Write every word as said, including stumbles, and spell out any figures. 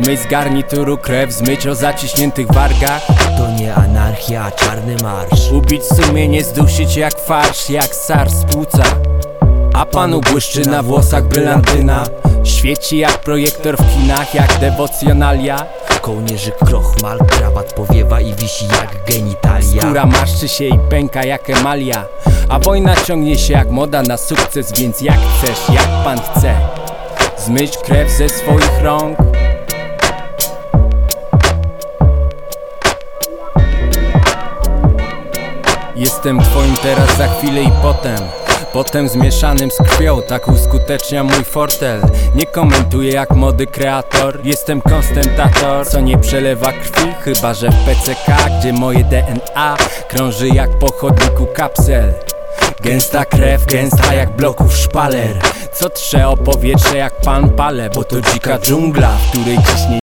Zmyć z garnituru krew, zmyć o zaciśniętych wargach. To nie anarchia, a czarny marsz. Ubić sumienie, zdusić jak farsz, jak sar z płuca. A panu błyszczy na włosach brylantyna. Świeci jak projektor w kinach, jak dewocjonalia. Kołnierzyk krochmal, krawat powiewa i wisi jak genitalia. Skóra marszczy się i pęka jak emalia. A wojna ciągnie się jak moda na sukces. Więc jak chcesz, jak pan chce, zmyć krew ze swoich rąk. Jestem twoim teraz, za chwilę i potem. Potem zmieszanym z krwią, tak uskutecznia mój fortel. Nie komentuję jak mody kreator. Jestem konstentator, co nie przelewa krwi. Chyba że w P C K, gdzie moje D N A krąży jak po chodniku kapsel. Gęsta krew, gęsta jak bloków szpaler. Co trze o powietrze jak pan pale. Bo to dzika dżungla, w której ciśnie